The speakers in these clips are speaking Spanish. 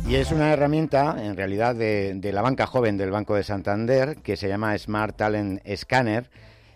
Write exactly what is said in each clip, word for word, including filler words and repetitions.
Y es una herramienta, en realidad, de, de la banca joven del Banco de Santander, que se llama Smart Talent Scanner,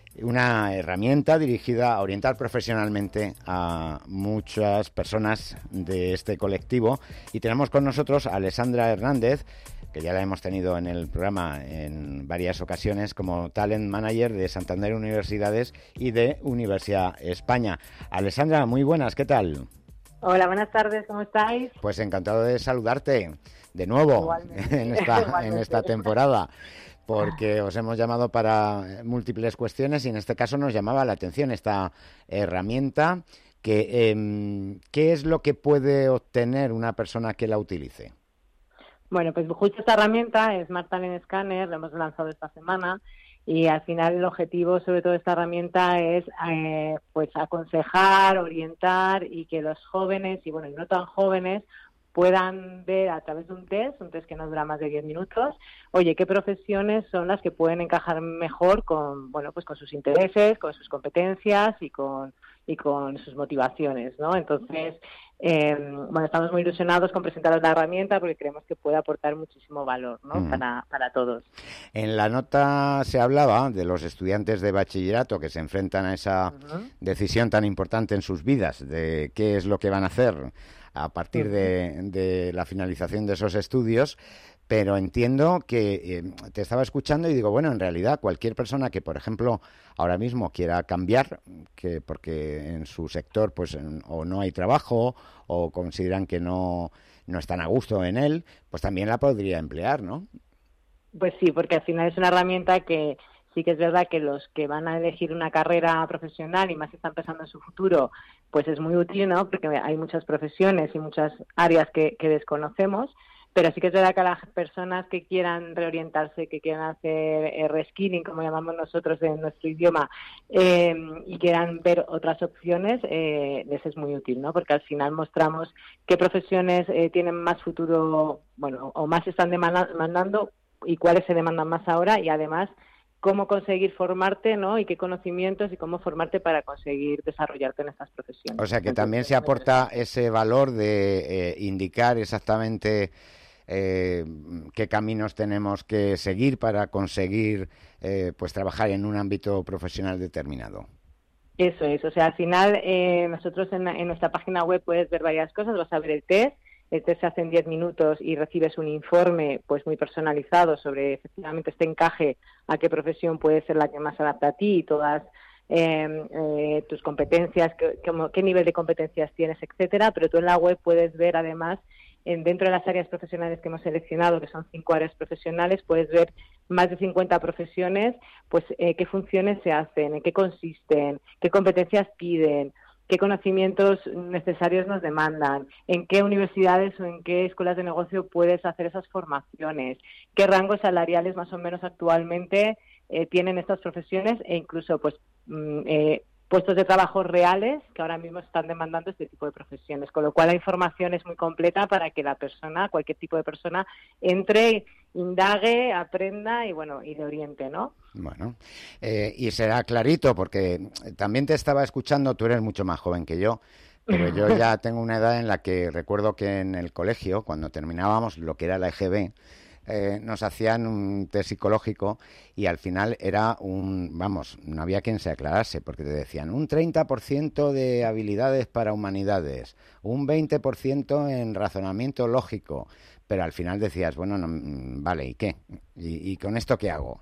una herramienta dirigida a orientar profesionalmente a muchas personas de este colectivo. Y tenemos con nosotros a Alessandra Hernández, que ya la hemos tenido en el programa en varias ocasiones como Talent Manager de Santander Universidades y de Universidad España. Alessandra, muy buenas, ¿qué tal? Hola, buenas tardes, ¿cómo estáis? Pues encantado de saludarte de nuevo en esta, Igualmente. en esta temporada, porque os hemos llamado para múltiples cuestiones y en este caso nos llamaba la atención esta herramienta. Que, eh, ¿Qué es lo que puede obtener una persona que la utilice? Bueno, pues justo esta herramienta, Smart Talent Scanner, la hemos lanzado esta semana. Y al final el objetivo, sobre todo de esta herramienta, es eh, pues aconsejar, orientar y que los jóvenes y bueno y no tan jóvenes puedan ver a través de un test, un test que no dura más de diez minutos, oye, qué profesiones son las que pueden encajar mejor con bueno pues con sus intereses, con sus competencias y con y con sus motivaciones, ¿no? Entonces, eh, bueno, estamos muy ilusionados con presentaros la herramienta porque creemos que puede aportar muchísimo valor, ¿no? Uh-huh. para, para todos. En la nota se hablaba de los estudiantes de bachillerato que se enfrentan a esa uh-huh. decisión tan importante en sus vidas, de qué es lo que van a hacer a partir uh-huh. de, de la finalización de esos estudios. Pero entiendo que eh, te estaba escuchando y digo, bueno, en realidad cualquier persona que, por ejemplo, ahora mismo quiera cambiar, que porque en su sector pues en, o no hay trabajo o consideran que no, no están a gusto en él, pues también la podría emplear, ¿no? Pues sí, porque al final es una herramienta que sí que es verdad que los que van a elegir una carrera profesional y más están pensando en su futuro, pues es muy útil, ¿no? Porque hay muchas profesiones y muchas áreas que, que desconocemos. Pero sí que es verdad que a las personas que quieran reorientarse, que quieran hacer eh, reskilling, como llamamos nosotros en nuestro idioma, eh, y quieran ver otras opciones, eh, les es muy útil, ¿no? Porque al final mostramos qué profesiones eh, tienen más futuro, bueno, o más están demandando y cuáles se demandan más ahora, y además cómo conseguir formarte, ¿no? Y qué conocimientos y cómo formarte para conseguir desarrollarte en estas profesiones. O sea que Entonces, también se aporta ese valor de eh, indicar exactamente Eh, qué caminos tenemos que seguir para conseguir eh, pues trabajar en un ámbito profesional determinado. Eso es, o sea, al final eh, nosotros en, en nuestra página web puedes ver varias cosas, vas a ver el test, el test se hace en diez minutos y recibes un informe pues muy personalizado sobre efectivamente este encaje a qué profesión puede ser la que más adapta a ti y todas eh, eh, tus competencias, qué, qué nivel de competencias tienes, etcétera, pero tú en la web puedes ver además En dentro de las áreas profesionales que hemos seleccionado, que son cinco áreas profesionales, puedes ver más de cincuenta profesiones, pues eh, qué funciones se hacen, en qué consisten, qué competencias piden, qué conocimientos necesarios nos demandan, en qué universidades o en qué escuelas de negocio puedes hacer esas formaciones, qué rangos salariales más o menos actualmente eh, tienen estas profesiones e incluso pues eh, puestos de trabajo reales que ahora mismo están demandando este tipo de profesiones, con lo cual la información es muy completa para que la persona, cualquier tipo de persona, entre, indague, aprenda y bueno, y le oriente, ¿no? Bueno, eh, y será clarito, porque también te estaba escuchando, tú eres mucho más joven que yo, pero yo ya tengo una edad en la que recuerdo que en el colegio, cuando terminábamos lo que era la E G B, Eh, nos hacían un test psicológico y al final era un, vamos, no había quien se aclarase, porque te decían un treinta por ciento de habilidades para humanidades, un veinte por ciento en razonamiento lógico, pero al final decías, bueno, no, vale, ¿y qué? ¿Y, y con esto qué hago?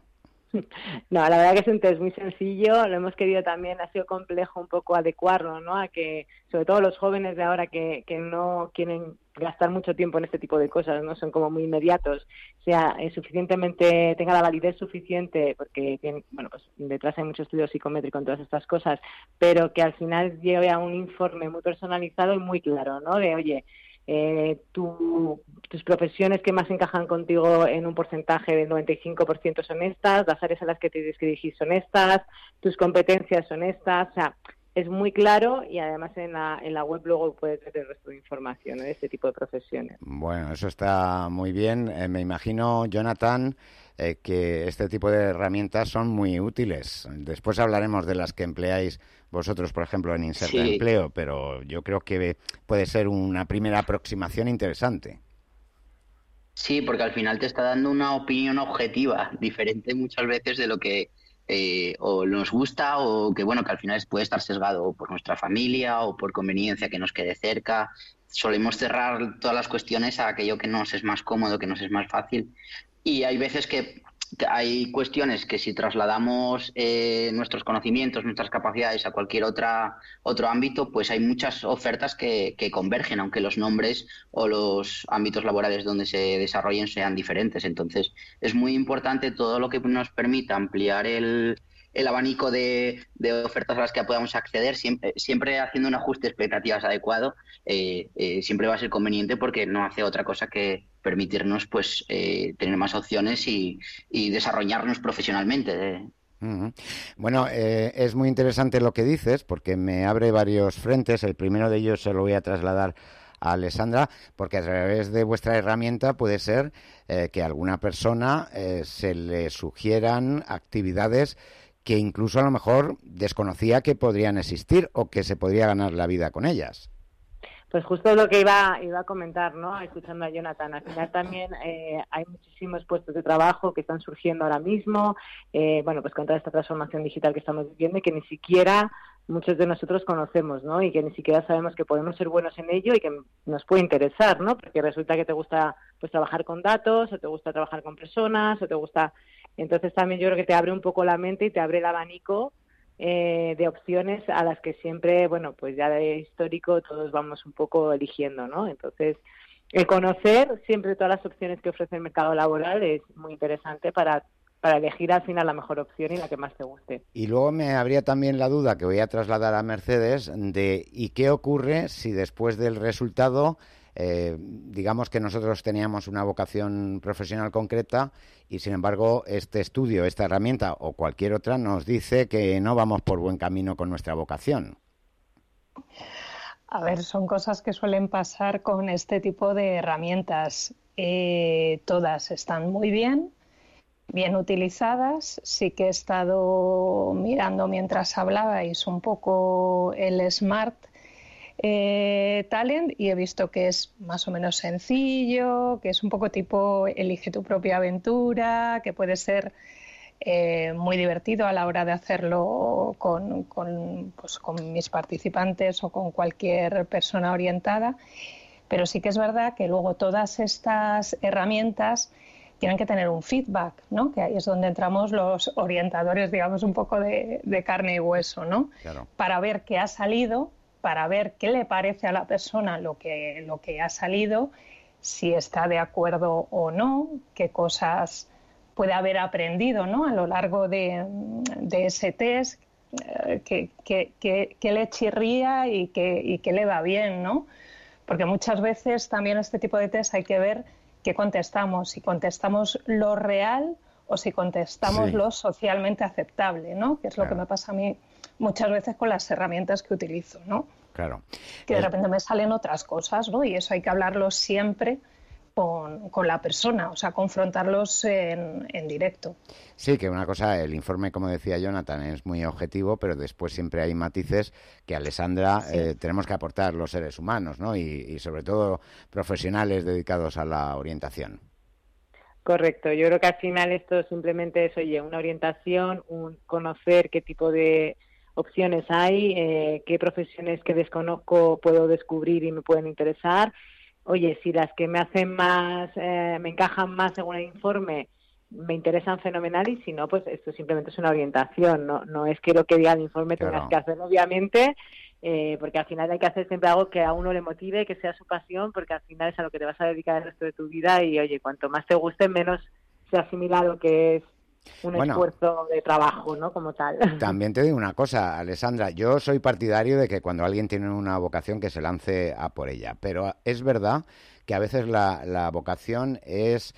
No, la verdad que es un test muy sencillo, lo hemos querido también, ha sido complejo un poco adecuarlo, ¿no? A que, sobre todo los jóvenes de ahora que, que no quieren gastar mucho tiempo en este tipo de cosas, ¿no? Son como muy inmediatos, sea eh, suficientemente, tenga la validez suficiente, porque tiene, bueno, pues detrás hay mucho estudio psicométrico en todas estas cosas, pero que al final lleve a un informe muy personalizado y muy claro, ¿no? De, oye, Eh, tu, tus profesiones que más encajan contigo en un porcentaje del noventa y cinco por ciento son estas, las áreas a las que tienes que dirigir son estas, tus competencias son estas, o sea, es muy claro y además en la, en la web luego puedes ver el resto de información, ¿no? De este tipo de profesiones. Bueno, eso está muy bien. Eh, me imagino, Jonathan, eh, que este tipo de herramientas son muy útiles. Después hablaremos de las que empleáis vosotros, por ejemplo, en Inserta Sí. Empleo, pero yo creo que puede ser una primera aproximación interesante. Sí, porque al final te está dando una opinión objetiva, diferente muchas veces de lo que eh, o nos gusta o que bueno, que al final puede estar sesgado o por nuestra familia o por conveniencia que nos quede cerca. Solemos cerrar todas las cuestiones a aquello que nos es más cómodo, que nos es más fácil. Y hay veces que, que hay cuestiones que si trasladamos eh, nuestros conocimientos, nuestras capacidades a cualquier otra, otro ámbito, pues hay muchas ofertas que, que convergen, aunque los nombres o los ámbitos laborales donde se desarrollen sean diferentes. Entonces, es muy importante todo lo que nos permita ampliar el, el abanico de, de ofertas a las que podamos acceder, siempre, siempre haciendo un ajuste de expectativas adecuado, eh, eh, siempre va a ser conveniente porque no hace otra cosa que permitirnos pues eh, tener más opciones y, y desarrollarnos profesionalmente. Eh. Uh-huh. Bueno, eh, es muy interesante lo que dices porque me abre varios frentes. El primero de ellos se lo voy a trasladar a Alessandra, porque a través de vuestra herramienta puede ser eh, que a alguna persona eh, se le sugieran actividades que incluso a lo mejor desconocía que podrían existir o que se podría ganar la vida con ellas. Pues justo lo que iba, iba a comentar, ¿no? Escuchando a Jonathan, al final también eh, hay muchísimos puestos de trabajo que están surgiendo ahora mismo, eh, bueno, pues con toda esta transformación digital que estamos viviendo y que ni siquiera muchos de nosotros conocemos, ¿no? Y que ni siquiera sabemos que podemos ser buenos en ello y que nos puede interesar, ¿no? Porque resulta que te gusta pues trabajar con datos, o te gusta trabajar con personas, o te gusta... Entonces también yo creo que te abre un poco la mente y te abre el abanico Eh, de opciones a las que siempre, bueno, pues ya de histórico todos vamos un poco eligiendo, ¿no? Entonces, el conocer siempre todas las opciones que ofrece el mercado laboral es muy interesante para, para elegir al final la mejor opción y la que más te guste. Y luego me habría también la duda que voy a trasladar a Mercedes de ¿y qué ocurre si después del resultado Eh, digamos que nosotros teníamos una vocación profesional concreta y sin embargo este estudio, esta herramienta o cualquier otra nos dice que no vamos por buen camino con nuestra vocación? A ver, son cosas que suelen pasar con este tipo de herramientas. Eh, todas están muy bien, bien utilizadas. Sí que he estado mirando mientras hablabais un poco el Smart Eh, Talent y he visto que es más o menos sencillo, que es un poco tipo elige tu propia aventura, que puede ser eh, muy divertido a la hora de hacerlo con, con, pues, con mis participantes o con cualquier persona orientada, pero sí que es verdad que luego todas estas herramientas tienen que tener un feedback, ¿no? Que ahí es donde entramos los orientadores, digamos, un poco de, de carne y hueso, ¿no? Claro. Para ver qué ha salido, para ver qué le parece a la persona lo que, lo que ha salido, si está de acuerdo o no, qué cosas puede haber aprendido, ¿no? A lo largo de, de ese test, eh, que, que, que, que le chirría y que, y que le va bien, ¿no? Porque muchas veces también este tipo de test hay que ver qué contestamos, si contestamos lo real o si contestamos Sí. lo socialmente aceptable, ¿no? Que es lo Claro. que me pasa a mí muchas veces con las herramientas que utilizo, ¿no? Claro. Que de El- repente me salen otras cosas, ¿no? Y eso hay que hablarlo siempre con, con la persona, o sea, confrontarlos en, en directo. Sí, que una cosa, el informe, como decía Jonathan, es muy objetivo, pero después siempre hay matices que, Alessandra, Sí. eh, tenemos que aportar los seres humanos, ¿no? Y, y sobre todo profesionales dedicados a la orientación. Correcto, yo creo que al final esto simplemente es, oye, una orientación, un conocer qué tipo de opciones hay, eh, qué profesiones que desconozco puedo descubrir y me pueden interesar. Oye, si las que me hacen más, eh, me encajan más según el informe, me interesan fenomenal y si no, pues esto simplemente es una orientación, no, no es que lo que diga el informe tengas Claro. que hacer, obviamente, eh, porque al final hay que hacer siempre algo que a uno le motive, que sea su pasión, porque al final es a lo que te vas a dedicar el resto de tu vida y, oye, cuanto más te guste, menos se asimila a lo que es un Bueno, esfuerzo de trabajo, ¿no? Como tal. también te digo una cosa, Alessandra, yo soy partidario de que cuando alguien tiene una vocación que se lance a por ella, pero es verdad que a veces la, la vocación es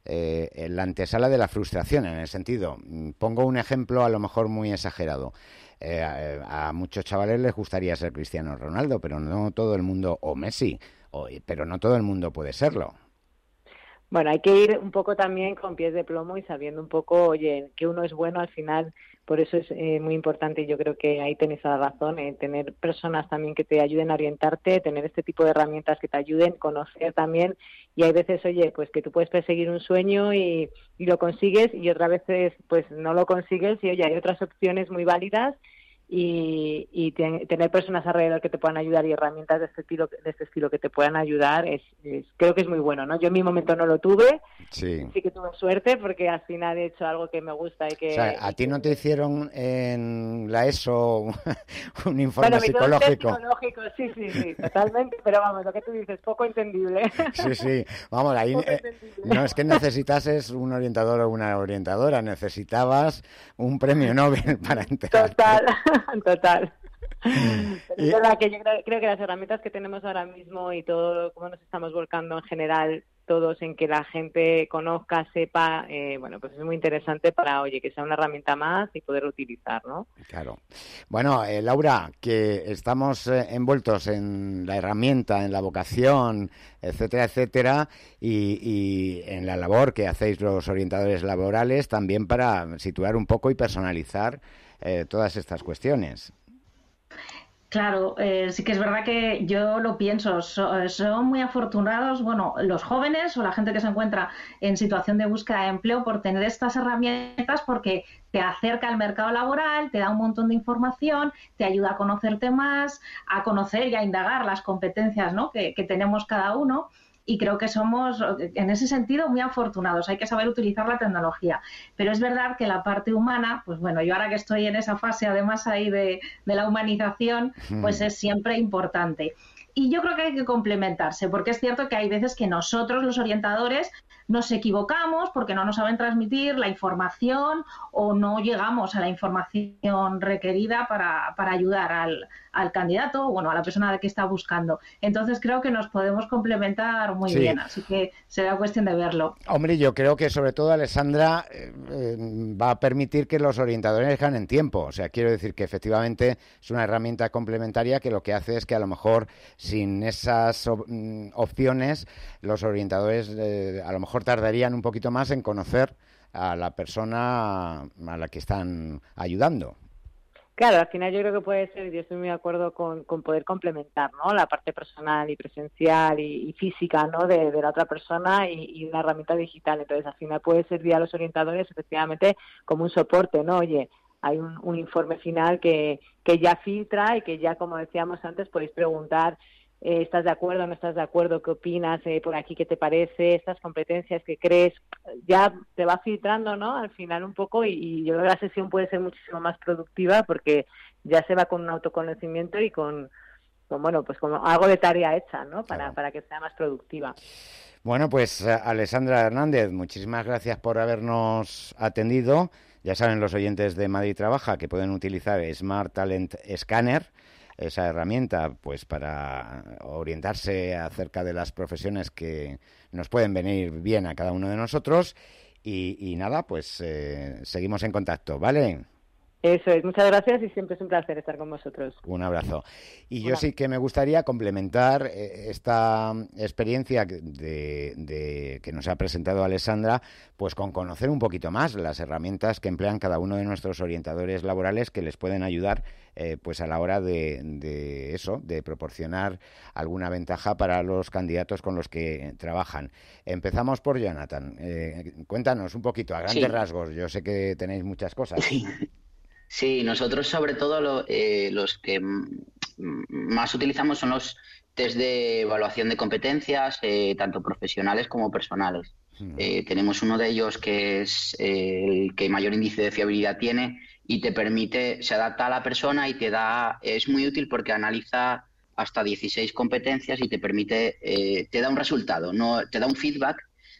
eh, la antesala de la frustración, en el sentido, mm, pongo un ejemplo a lo mejor muy exagerado. Eh, a, a muchos chavales les gustaría ser Cristiano Ronaldo, pero no todo el mundo, o Messi, o, pero no todo el mundo puede serlo. Bueno, hay que ir un poco también con pies de plomo y sabiendo un poco, oye, que uno es bueno al final. Por eso es eh, muy importante, y yo creo que ahí tenéis la razón, eh, tener personas también que te ayuden a orientarte, tener este tipo de herramientas que te ayuden, conocer también. Y hay veces, oye, pues que tú puedes perseguir un sueño y, y lo consigues, y otras veces pues no lo consigues, y oye, hay otras opciones muy válidas. Y, y ten, tener personas alrededor que te puedan ayudar y herramientas de este estilo, de este estilo que te puedan ayudar es, es creo que es muy bueno, ¿no? Yo en mi momento no lo tuve, sí, sí que tuve suerte porque al final he hecho algo que me gusta y que... O sea, ¿a ti no te hicieron en la ESO un informe bueno, me psicológico? Un psicológico, sí, sí, sí, totalmente, pero vamos, lo que tú dices, poco entendible. Sí, sí, vamos, ahí eh, no es que necesitases un orientador o una orientadora, necesitabas un premio Nobel para enterarte. Total, total. Pero es verdad que yo creo, creo que las herramientas que tenemos ahora mismo y todo cómo nos estamos volcando en general todos en que la gente conozca, sepa, eh, bueno, pues es muy interesante para, oye, que sea una herramienta más y poder utilizar, ¿no? Claro. Bueno, eh, Laura, que estamos eh, envueltos en la herramienta, en la vocación, etcétera, etcétera, y, y en la labor que hacéis los orientadores laborales también para situar un poco y personalizar eh, todas estas cuestiones. Claro, eh, sí que es verdad que yo lo pienso, so, son muy afortunados, bueno, los jóvenes o la gente que se encuentra en situación de búsqueda de empleo por tener estas herramientas, porque te acerca al mercado laboral, te da un montón de información, te ayuda a conocerte más, a conocer y a indagar las competencias, ¿no?, que, que tenemos cada uno. Y creo que somos, en ese sentido, muy afortunados. Hay que saber utilizar la tecnología. Pero es verdad que la parte humana, pues bueno, yo ahora que estoy en esa fase, además ahí de, de la humanización, pues es siempre importante. Y yo creo que hay que complementarse, porque es cierto que hay veces que nosotros, los orientadores, nos equivocamos porque no nos saben transmitir la información o no llegamos a la información requerida para, para ayudar al, al candidato o bueno, a la persona que está buscando. Entonces creo que nos podemos complementar muy sí. bien, así que será cuestión de verlo. Hombre, yo creo que sobre todo, Alessandra, eh, eh, va a permitir que los orientadores ganen tiempo. O sea, quiero decir que efectivamente es una herramienta complementaria que lo que hace es que a lo mejor sin esas op- opciones los orientadores eh, a lo mejor tardarían un poquito más en conocer a la persona a la que están ayudando. Claro, al final yo creo que puede ser, yo estoy muy de acuerdo con, con poder complementar, ¿no?, la parte personal y presencial y, y física, ¿no?, de, de la otra persona y, y una herramienta digital. Entonces, al final puede servir a los orientadores efectivamente como un soporte, ¿no? Oye, hay un, un informe final que, que ya filtra y que ya, como decíamos antes, podéis preguntar eh, ¿estás de acuerdo, no estás de acuerdo? ¿Qué opinas eh, por aquí? ¿Qué te parece? Estas competencias que crees, ya te va filtrando, ¿no?, al final un poco, y, y yo creo que la sesión puede ser muchísimo más productiva porque ya se va con un autoconocimiento y con, con bueno, pues como algo de tarea hecha, ¿no?, para, claro. para que sea más productiva. Bueno, pues Alessandra Hernández, muchísimas gracias por habernos atendido. Ya saben los oyentes de Madrid Trabaja que pueden utilizar Smart Talent Scanner, esa herramienta pues para orientarse acerca de las profesiones que nos pueden venir bien a cada uno de nosotros. Y, y nada, pues eh, seguimos en contacto, ¿vale? Eso es, muchas gracias y siempre es un placer estar con vosotros. Un abrazo. Y yo Hola. sí que me gustaría complementar eh, esta experiencia de, de que nos ha presentado Alessandra, pues con conocer un poquito más las herramientas que emplean cada uno de nuestros orientadores laborales que les pueden ayudar eh, pues a la hora de, de eso, de proporcionar alguna ventaja para los candidatos con los que trabajan. Empezamos por Jonathan. Eh, cuéntanos un poquito, a grandes sí. rasgos. Yo sé que tenéis muchas cosas. Sí. Sí, nosotros sobre todo lo, eh, los que m- más utilizamos son los test de evaluación de competencias, eh, tanto profesionales como personales. Mm. Eh, tenemos uno de ellos que es eh, el que mayor índice de fiabilidad tiene y te permite, se adapta a la persona y te da, es muy útil porque analiza hasta dieciséis competencias y te permite, eh, te da un resultado, no, te da un feedback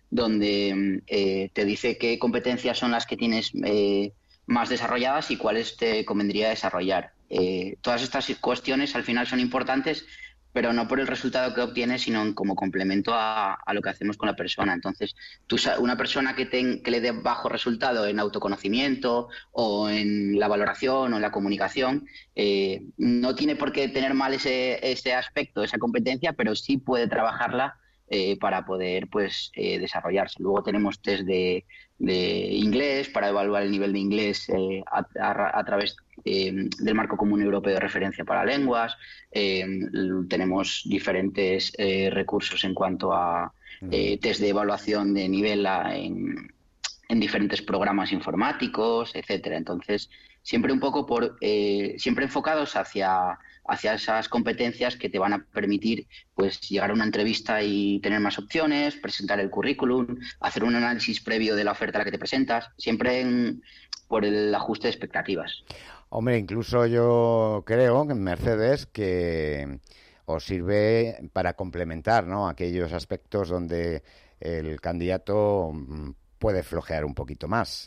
donde eh, te dice qué competencias son las que tienes eh, más desarrolladas y cuáles te convendría desarrollar. Eh, todas estas cuestiones al final son importantes, pero no por el resultado que obtienes, sino como complemento a, a lo que hacemos con la persona. Entonces, tú, una persona que, te, que le dé bajo resultado en autoconocimiento o en la valoración o en la comunicación, eh, no tiene por qué tener mal ese, ese aspecto, esa competencia, pero sí puede trabajarla eh, para poder pues eh, desarrollarse. Luego tenemos test de, de inglés para evaluar el nivel de inglés eh, a, a, a través eh, del Marco Común Europeo de Referencia para Lenguas. Eh, tenemos diferentes eh, recursos en cuanto a eh, test de evaluación de nivel a, en, en diferentes programas informáticos, etcétera. Entonces, siempre un poco por eh, siempre enfocados hacia, hacia esas competencias que te van a permitir pues llegar a una entrevista y tener más opciones, presentar el currículum, hacer un análisis previo de la oferta a la que te presentas, siempre en, por el ajuste de expectativas. Hombre, incluso yo creo que en Mercedes que os sirve para complementar, ¿no?, aquellos aspectos donde el candidato puede flojear un poquito más.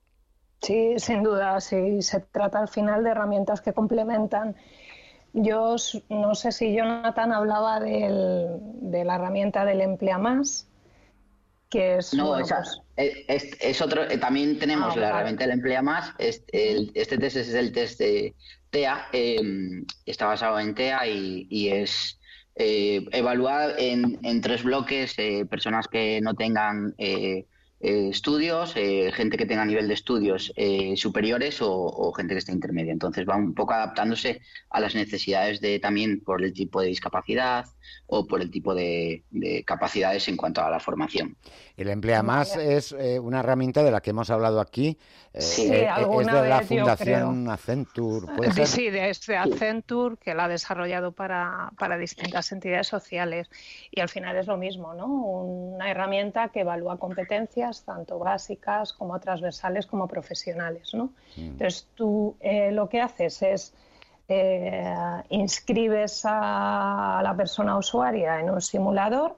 Sí, sin duda, sí, se trata al final de herramientas que complementan. Yo no sé si Jonathan hablaba del, de la herramienta del Emplea Más, que es... No, bueno, esa, pues... es, es otro, también tenemos ah, la vale. herramienta del Emplea Más. Este, el, este test es el test de T E A, eh, está basado en T E A y, y es eh, evaluar en, en tres bloques eh, personas que no tengan eh, eh, estudios, eh, gente que tenga nivel de estudios eh, superiores o, o gente que esté intermedia. Entonces va un poco adaptándose a las necesidades de también por el tipo de discapacidad o por el tipo de, de capacidades en cuanto a la formación. El Emplea Más es eh, una herramienta de la que hemos hablado aquí. Eh, Sí, eh, alguna es de la vez, yo Fundación creo. Accenture, ¿puede Sí, ser? sí, de este Accenture, que la ha desarrollado para, para distintas entidades sociales. Y al final es lo mismo, ¿no? Una herramienta que evalúa competencias tanto básicas como transversales como profesionales, ¿no? Mm. Entonces tú eh, lo que haces es eh, inscribes a la persona usuaria en un simulador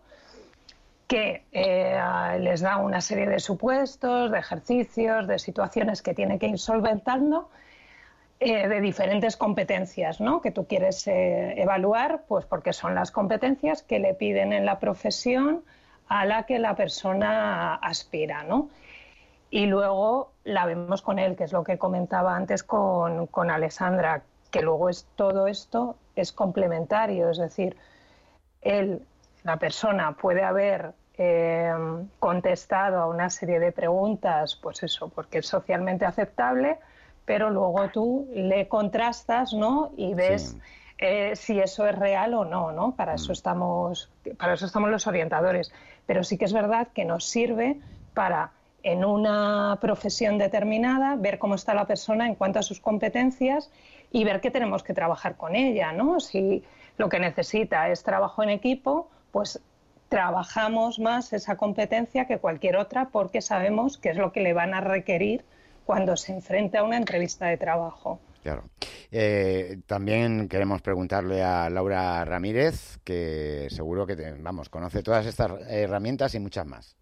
que eh, les da una serie de supuestos, de ejercicios, de situaciones que tiene que ir solventando, eh, de diferentes competencias, ¿no?, que tú quieres eh, evaluar, pues porque son las competencias que le piden en la profesión a la que la persona aspira, ¿no? Y luego la vemos con él, que es lo que comentaba antes con, con Alessandra, que luego es todo esto es complementario, es decir, él, la persona puede haber eh, contestado a una serie de preguntas, pues eso, porque es socialmente aceptable, pero luego tú le contrastas, ¿no?, y ves sí. eh, si eso es real o no, ¿no? Para mm. eso estamos, para eso estamos los orientadores. Pero sí que es verdad que nos sirve para, en una profesión determinada, ver cómo está la persona en cuanto a sus competencias y ver qué tenemos que trabajar con ella, ¿no? Si lo que necesita es trabajo en equipo, pues trabajamos más esa competencia que cualquier otra porque sabemos qué es lo que le van a requerir cuando se enfrenta a una entrevista de trabajo. Claro. Eh, también queremos preguntarle a Laura Ramírez, que seguro que, te, vamos, conoce todas estas herramientas y muchas más.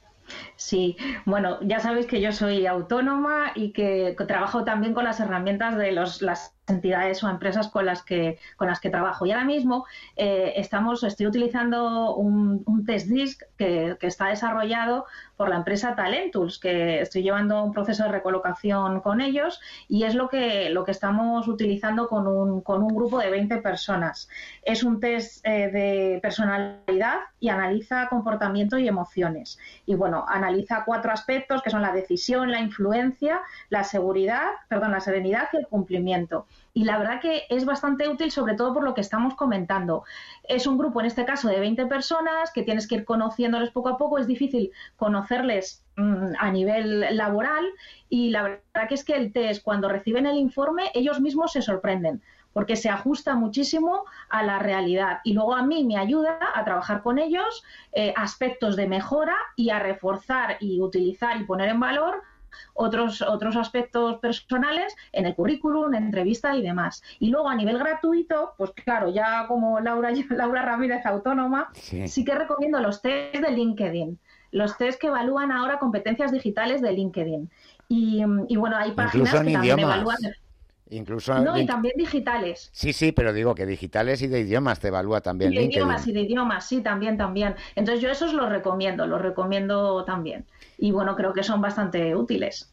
Sí, bueno, ya sabéis que yo soy autónoma y que trabajo también con las herramientas de los, las entidades o empresas con las que con las que trabajo. Y ahora mismo eh, estamos, estoy utilizando un, un test disc que, que está desarrollado por la empresa Talentools, que estoy llevando un proceso de recolocación con ellos y es lo que lo que estamos utilizando con un con un grupo de veinte personas. Es un test eh, de personalidad y analiza comportamiento y emociones. Y bueno, analiza cuatro aspectos que son la decisión, la influencia, la seguridad, perdón, la serenidad y el cumplimiento. Y la verdad que es bastante útil, sobre todo por lo que estamos comentando. Es un grupo, en este caso, de veinte personas que tienes que ir conociéndoles poco a poco. Es difícil conocerles mmm, a nivel laboral y la verdad que es que el test, cuando reciben el informe, ellos mismos se sorprenden porque se ajusta muchísimo a la realidad. Y luego a mí me ayuda a trabajar con ellos eh, aspectos de mejora y a reforzar y utilizar y poner en valor otros otros aspectos personales en el currículum, en entrevista y demás. Y luego a nivel gratuito, pues claro, ya como Laura Laura Ramírez autónoma, sí, sí que recomiendo los test de LinkedIn, los test que evalúan ahora competencias digitales de LinkedIn. Y, y bueno, hay páginas incluso que en también idiomas. evalúan. Incluso no, y también digitales. Sí, sí, pero digo que digitales y de idiomas te evalúa también y de LinkedIn. idiomas y de idiomas, sí, también, también. Entonces yo esos los recomiendo, los recomiendo también. Y bueno, creo que son bastante útiles.